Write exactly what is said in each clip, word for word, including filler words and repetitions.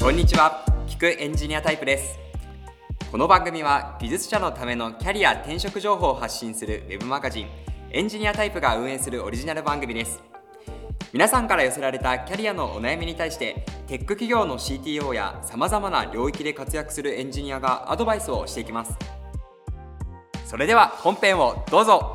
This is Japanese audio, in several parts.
こんにちは、聞くエンジニアタイプです。この番組は技術者のためのキャリア転職情報を発信するウェブマガジンエンジニアタイプが運営するオリジナル番組です。皆さんから寄せられたキャリアのお悩みに対してテック企業の シーティーオー やさまざまな領域で活躍するエンジニアがアドバイスをしていきます。それでは本編をどうぞ。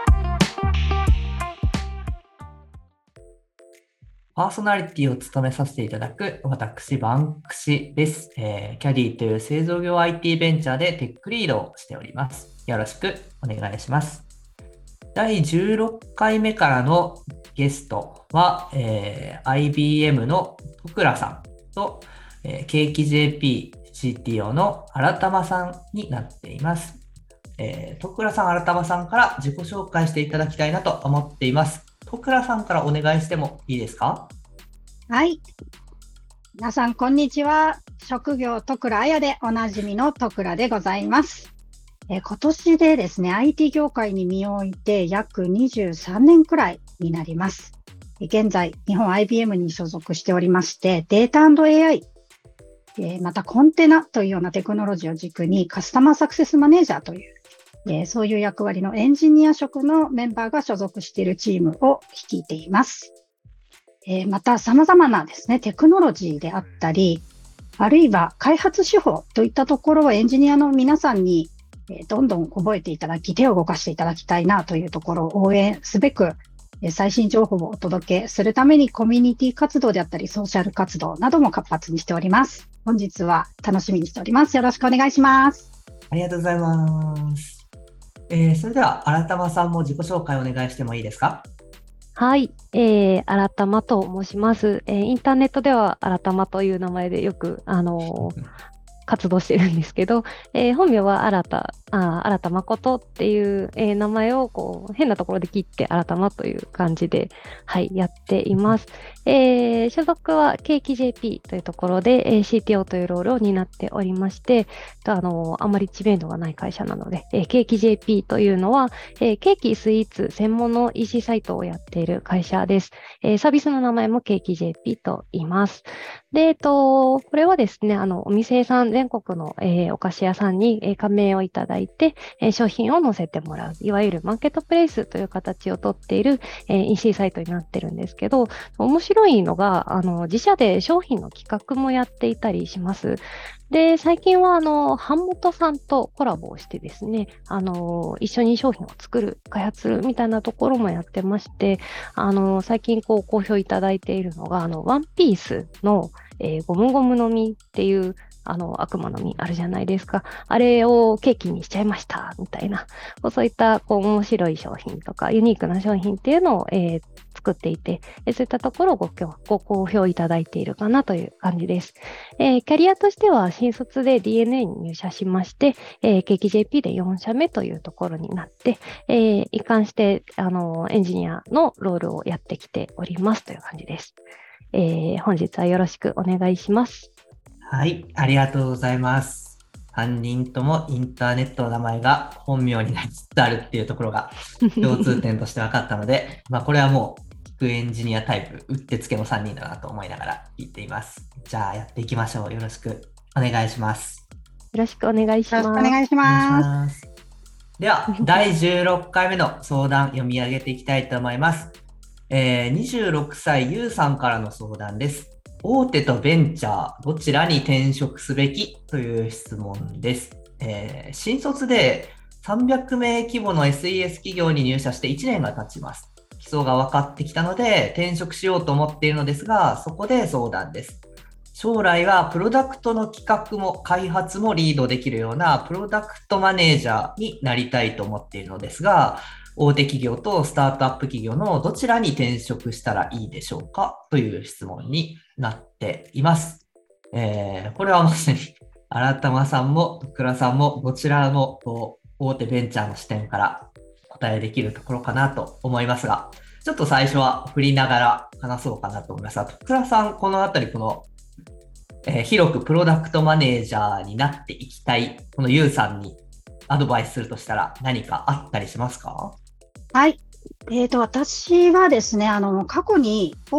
パーソナリティを務めさせていただく私、バンクシです。えー、キャディという製造業 アイティー ベンチャーでテックリードをしております。よろしくお願いします。だいじゅうろっかいめからのゲストは、えー、アイビーエム の戸倉さんと、えー、ケーキ ジェーピー シーティーオー の新玉さんになっています。えー、戸倉さん、新玉さんから自己紹介していただきたいなと思っています。戸倉さんからお願いしてもいいですか？ はい。皆さん、こんにちは。職業、戸倉彩でおなじみの戸倉でございます。えー、今年でですね、アイティー 業界に身を置いて約にじゅうさんねんくらいになります。現在、日本 アイビーエム に所属しておりまして、データ &エーアイ、えー、またコンテナというようなテクノロジーを軸にカスタマーサクセスマネージャーという、えー、そういう役割のエンジニア職のメンバーが所属しているチームを率いています。えー、また様々なですね、テクノロジーであったり、あるいは開発手法といったところをエンジニアの皆さんに、えー、どんどん覚えていただき、手を動かしていただきたいなというところを応援すべく、えー、最新情報をお届けするためにコミュニティ活動であったり、ソーシャル活動なども活発にしております。本日は楽しみにしております。よろしくお願いします。 ありがとうございます。えー、それでは、新玉さんも自己紹介お願いしてもいいですか？ はい、えー、新玉と申します。えー、インターネットでは新玉という名前でよく、あのー、活動してるんですけど、えー、本名は新田、あ新田誠っていう、えー、名前をこう変なところで切って新玉という感じで、はい、やっています。えー、所属はケーキ ジェーピー というところで、えー、シーティーオー というロールを担っておりまして、あのー、あまり知名度がない会社なので、えー、ケーキ ジェーピー というのは、えー、ケーキスイーツ専門の イーシー サイトをやっている会社です。えー、サービスの名前もケーキ ジェーピー と言います。で、えっと、これはですね、あの、お店さん、全国の、えー、お菓子屋さんに、えー、加盟をいただいて、えー、商品を載せてもらう、いわゆるマーケットプレイスという形をとっている、えー、イーシー サイトになってるんですけど、面白いのが、あの、自社で商品の企画もやっていたりします。で、最近は、あの、版元さんとコラボをしてですね、あの、一緒に商品を作る、開発するみたいなところもやってまして、あの、最近こう、好評いただいているのが、あの、ワンピースの、えー、ゴムゴムの実っていう、あの、悪魔の実あるじゃないですか。あれをケーキにしちゃいました、みたいな。そういった、こう、面白い商品とか、ユニークな商品っていうのを、えー、作っていて、そういったところをご、ご好評いただいているかなという感じです。えー、キャリアとしては、新卒で ディーエヌエー に入社しまして、えー、ケーキ ジェーピー でよん社目というところになって、えー、一貫して、あの、エンジニアのロールをやってきておりますという感じです。えー、本日はよろしくお願いします。 はい、ありがとうございます。さんにんともインターネットの名前が本名になりつつあるっていうところが共通点として分かったので、まあこれはもう聞くエンジニアタイプ、うってつけのさんにんだなと思いながら聞いています。じゃあやっていきましょう。よろしくお願いします。 よろしくお願いします。 よろしくお願いします。 では、だいじゅうろっかいめの相談読み上げていきたいと思います。えー、にじゅうろくさいゆうさんからの相談です。大手とベンチャー、どちらに転職すべきという質問です。えー、新卒でさんびゃくめい規模の エスイーエス 企業に入社していちねんが経ちます。基礎が分かってきたので転職しようと思っているのですが、そこで相談です。将来はプロダクトの企画も開発もリードできるようなプロダクトマネージャーになりたいと思っているのですが、大手企業とスタートアップ企業のどちらに転職したらいいでしょうかという質問になっています。えー、これはまさに新玉さんも戸倉さんもどちらの大手ベンチャーの視点から答えできるところかなと思いますが、ちょっと最初は振りながら話そうかなと思いますが、戸倉さん、このあたりこの、えー、広くプロダクトマネージャーになっていきたいこのゆうさんにアドバイスするとしたら何かあったりしますか？ はい。えーと、私はですね、あの、過去に大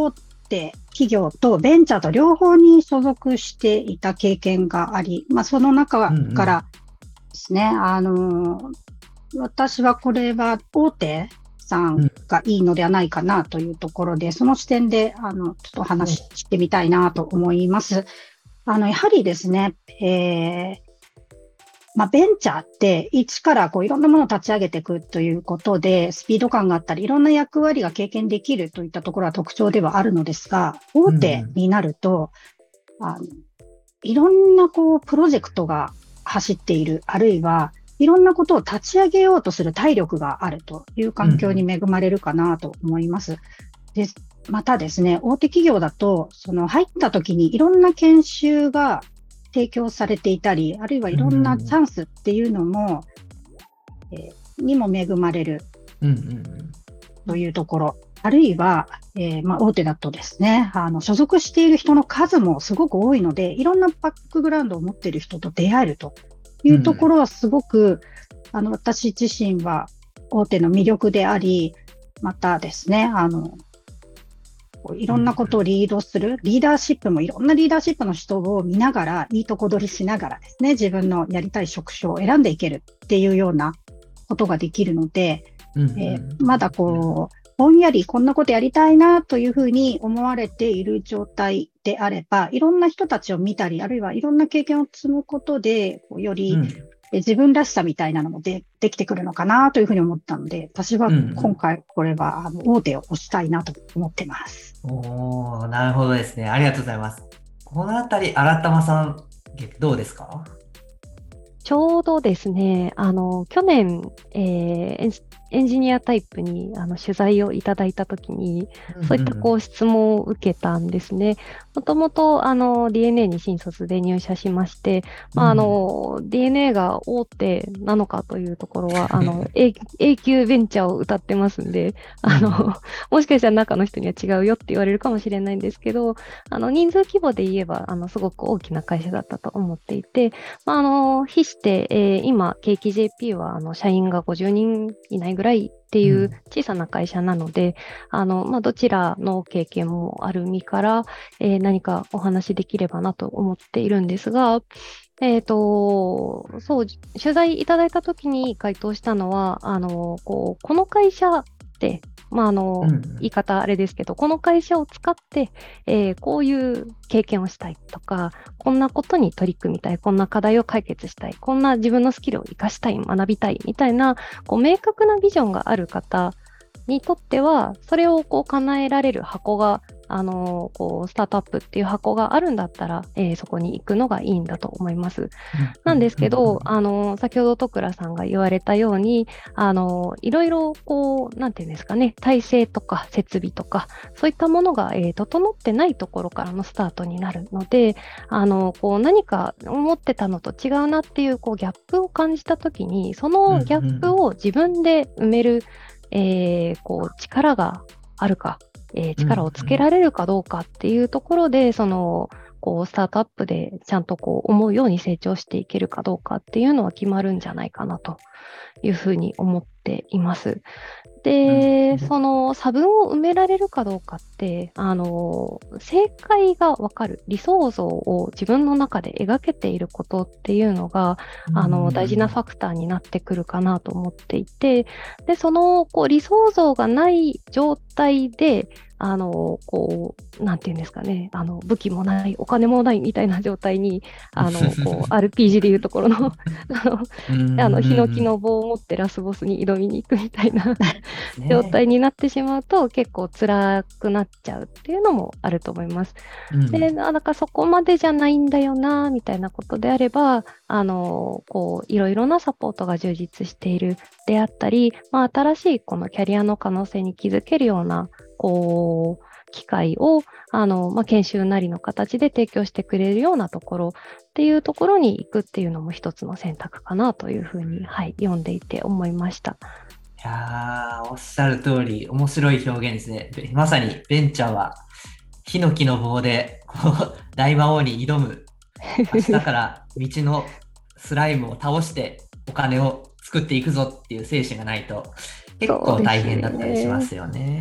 手企業とベンチャーと両方に所属していた経験があり、まあ、その中からですね、うんうん、あの、私はこれは大手さんがいいのではないかなというところで、うん、その視点で、あの、ちょっとお話ししてみたいなと思います。あの、やはりですね、えー、まあ、ベンチャーって一からこういろんなものを立ち上げていくということで、スピード感があったり、いろんな役割が経験できるといったところは特徴ではあるのですが、大手になると、うん、あのいろんなこうプロジェクトが走っている、あるいはいろんなことを立ち上げようとする体力があるという環境に恵まれるかなと思います。うん、でまたですね、大手企業だと、その入った時にいろんな研修が提供されていたり、あるいはいろんなチャンスっていうのも、うんえー、にも恵まれるというところ、うんうん、あるいは、えーまあ、大手だとですね、あの所属している人の数もすごく多いので、いろんなバックグラウンドを持っている人と出会えるというところはすごく、うん、あの私自身は大手の魅力であり、またですね、あのいろんなことをリードする、リーダーシップもいろんなリーダーシップの人を見ながら、いいとこ取りしながらですね、自分のやりたい職種を選んでいけるっていうようなことができるので、うんうんえー、まだこう、ぼんやりこんなことやりたいなというふうに思われている状態であれば、いろんな人たちを見たり、あるいはいろんな経験を積むことで、より、うん自分らしさみたいなのもで、できてくるのかなというふうに思ったので、私は今回これはあの大手を推したいなと思ってます。 おー、なるほどですね。ありがとうございます。このあたり、新玉さん、どうですか？ ちょうどですね、あの、去年、えー、エンジニアタイプにあの取材をいただいたときに、うんうん、そういったこう質問を受けたんですね。もともとあの ディーエヌエー に新卒で入社しまして、まあ、あの、うん、ディーエヌエー が大手なのかというところは、あの、永久ベンチャーを謳ってますんで、あの、うん、もしかしたら中の人には違うよって言われるかもしれないんですけど、あの、人数規模で言えば、あの、すごく大きな会社だったと思っていて、まあ、あの、比して、えー、今、ケーキ ジェーピー は、あの、社員がごじゅうにん以内ぐらいっていう小さな会社なので、うん、あの、まあ、どちらの経験もある身から、えー、何かお話できればなと思っているんですが、えっと、そう、取材いただいたときに回答したのは、あの、こう、この会社って、まあ、あの、うん、言い方あれですけど、この会社を使って、えー、こういう経験をしたいとか、こんなことに取り組みたい、こんな課題を解決したい、こんな自分のスキルを活かしたい、学びたいみたいな、こう明確なビジョンがある方にとっては、それをこう叶えられる箱が、あのー、こうスタートアップっていう箱があるんだったら、えー、そこに行くのがいいんだと思います。うん、なんですけど、あのー、先ほど戸倉さんが言われたように、あのー、いろいろこう、なんていうんですかね、体制とか設備とか、そういったものが、えー、整ってないところからのスタートになるので、あのー、こう何か思ってたのと違うなっていう、こうギャップを感じたときに、そのギャップを自分で埋める、えー、こう力があるか、えー、力をつけられるかどうかっていうところで、うんうん、そのこうスタートアップでちゃんとこう思うように成長していけるかどうかっていうのは決まるんじゃないかなというふうに思っています。で、その差分を埋められるかどうかって、あの、正解がわかる、理想像を自分の中で描けていることっていうのが、あの、大事なファクターになってくるかなと思っていて、で、その、こう、理想像がない状態で、あの、こう、なんていうんですかね、あの、武器もない、お金もないみたいな状態に、あの、こう、アールピージー でいうところの、あの、あの、ヒノキの棒を持ってラスボスに挑みに行くみたいな状態になってしまうと、結構辛くなっちゃうっていうのもあると思います。うん、で、なんかそこまでじゃないんだよな、みたいなことであれば、あの、こう、いろいろなサポートが充実しているであったり、まあ、新しいこのキャリアの可能性に気づけるような、こう、機会を、あの、まあ、研修なりの形で提供してくれるようなところっていうところに行くっていうのも一つの選択かなというふうに、はい、読んでいて思いました。 いやー、おっしゃる通り、面白い表現ですね。まさにベンチャーは、ヒノキの棒で、こう、大魔王に挑む。明日から道のスライムを倒して、お金を作っていくぞっていう精神がないと、結構大変だったりしますよね。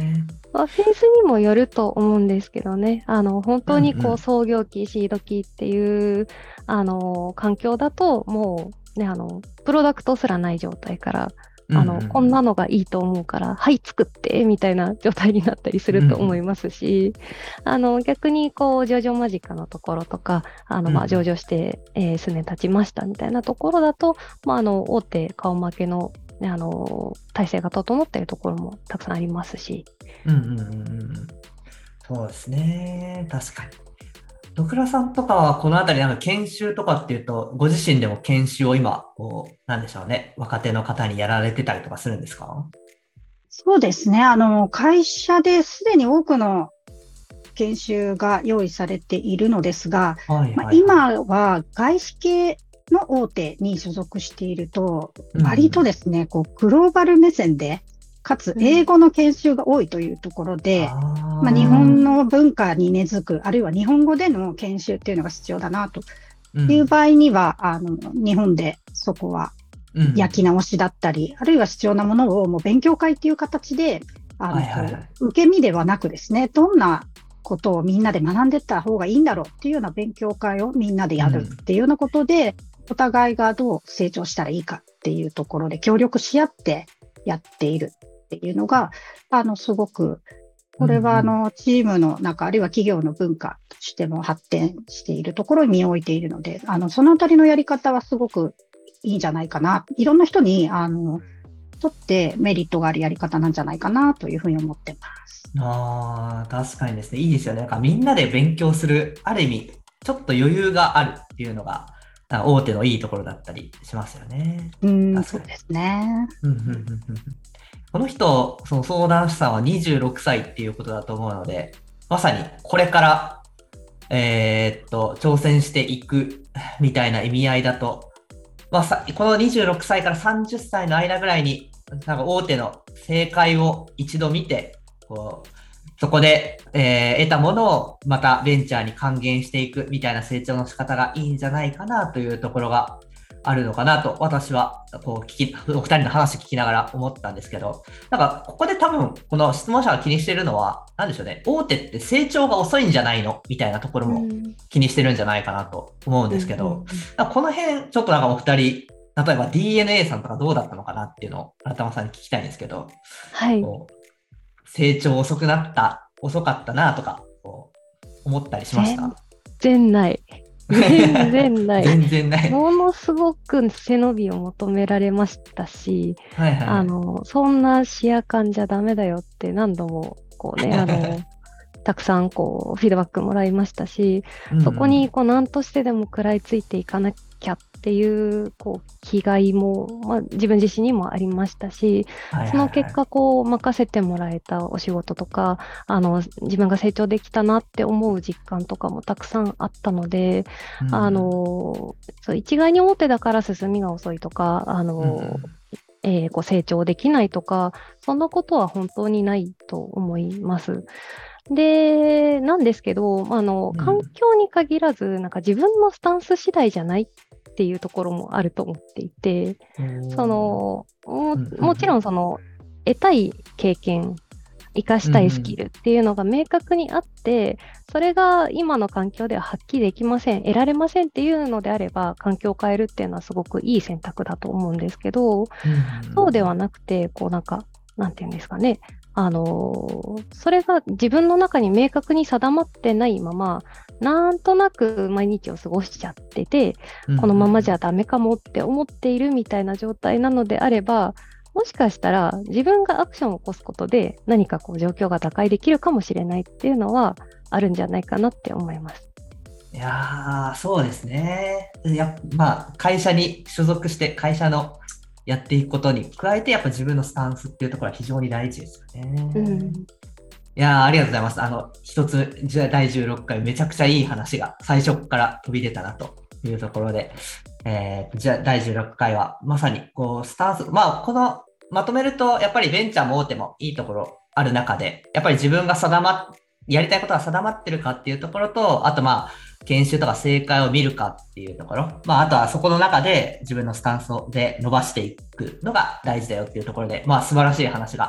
まあ、フェーズにもよると思うんですけどね。あの、本当にうんうんこう、創業期、シード期っていう、あの、環境だと、もうね、あの、プロダクトすらない状態から、あの、 うんうんうんこんなのがいいと思うから、はい、作って、みたいな状態になったりすると思いますし、あの、逆に、こう、上場間近のところとか、あの、まあ、 うんうん上場して、えー数年経ちましたみたいなところだと、まあ、あの、大手顔負けの、ね、あの、体制が整っているところもたくさんありますし、 うんうんうんうんうんそうですね。確かに。野倉さんとかはこのあたりなんか研修とかっていうと、ご自身でも研修を今、こう、なんでしょうね。若手の方にやられてたりとかするんですか？ そうですね。あの、会社ですでに多くの研修が用意されているのですが、まあ、 はいはいはい。 今は外資系の大手に所属していると、 うんうん割とですね、こう、グローバル目線で、かつ英語の研修が多いというところで、まあ、日本の文化に根付く、あるいは日本語での研修っていうのが必要だなという場合には、あの、日本でそこは焼き直しだったり、あるいは必要なものをもう勉強会っていう形で、あの、 はいはいはい受け身ではなくですね、どんなことをみんなで学んでいった方がいいんだろうっていうような勉強会をみんなでやるっていうようなことで、お互いがどう成長したらいいかっていうところで協力し合ってやっているっていうのが、あの、すごく、これはあの、チームの中、あるいは企業の文化としても発展しているところに身を置いているので、あの、そのあたりのやり方はすごくいいんじゃないかな。いろんな人に、あの、とってメリットがあるやり方なんじゃないかなというふうに思ってます。 ああ、確かにですね。いいですよね。なんかみんなで勉強する、ある意味、ちょっと余裕があるっていうのが、なんか大手のいいところだったりしますよね。 うん、 確かにそうですね。 うんうんうんうんこの人、その相談師さんはにじゅうろくさいっていうことだと思うので、まさにこれから、えーっと、挑戦していくみたいな意味合いだと、まあ、さこのにじゅうろくさいからさんじゅっさいの間ぐらいに、なんか大手の正解を一度見て、こうそこで、えー得たものをまたベンチャーに還元していくみたいな成長の仕方がいいんじゃないかなというところがあるのかなと私はこう聞きお二人の話聞きながら思ったんですけど、なんかここで多分この質問者が気にしてるのは何でしょうね、大手って成長が遅いんじゃないのみたいなところも気にしてるんじゃないかなと思うんですけど、なんかこの辺ちょっとなんかお二人例えば ディーエヌエー さんとかどうだったのかなっていうのを新玉さんに聞きたいんですけど、 はい。 こう成長遅くなった遅かったなとかこう思ったりしました？ 全然ない。全然ない。 全然ない。 ものすごく背伸びを求められましたし、 はいはい、 あの、そんな視野感じゃダメだよって何度も、こうね、あの、たくさんこう、フィードバックもらいましたし、 うんうんそこにこう何としてでも食らいついていかなきゃっていうこう気概も、まあ、自分自身にもありましたし、 はいはいはいその結果こう任せてもらえたお仕事とか、あの自分が成長できたなって思う実感とかもたくさんあったので、 うんあのそう一概に大手だから進みが遅いとか、あの、 うんえーこう成長できないとか、そんなことは本当にないと思います。で、なんですけど、あの、 うん環境に限らず、なんか自分のスタンス次第じゃないっていうところもあると思っていて、その、もうんうんもちろんその、得たい経験、生かしたいスキルっていうのが明確にあって、それが今の環境では発揮できません、得られませんっていうのであれば、環境を変えるっていうのはすごくいい選択だと思うんですけど、そうではなくて、こうなんか、なんていうんですかね、あのーそれが自分の中に明確に定まってないまま、なんとなく毎日を過ごしちゃってて、このままじゃダメかもって思っているみたいな状態なのであれば、もしかしたら自分がアクションを起こすことで何かこう状況が打開できるかもしれないっていうのはあるんじゃないかなって思います。 いやー、そうですね。やまあ、会社に所属して会社のやっていくことに加えて、やっぱ自分のスタンスっていうところは非常に大事ですよね。 うんいやー、ありがとうございます。あの、一つ、じゃあだいじゅうろっかい、めちゃくちゃいい話が最初から飛び出たなというところで、えー、じゃあだいじゅうろっかいは、まさに、こう、スタンス、まあ、この、まとめると、やっぱりベンチャーも大手もいいところある中で、やっぱり自分が定まっ、やりたいことが定まってるかっていうところと、あとまあ、研修とか正解を見るかっていうところ、まあ、あとはそこの中で自分のスタンスで伸ばしていくのが大事だよっていうところで、まあ、素晴らしい話が聞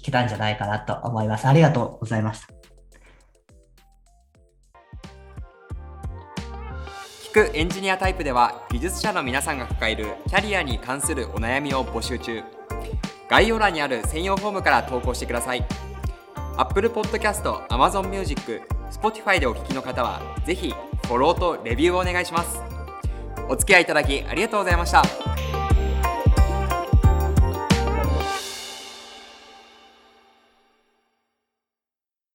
けたんじゃないかなと思います。ありがとうございました。 聞くエンジニアタイプでは、技術者の皆さんが抱えるキャリアに関するお悩みを募集中。概要欄にある専用フォームから投稿してください。Apple Podcast、Amazon Music、Spotify でお聞きの方は、ぜひフォローとレビューをお願いします。お付き合いいただきありがとうございました。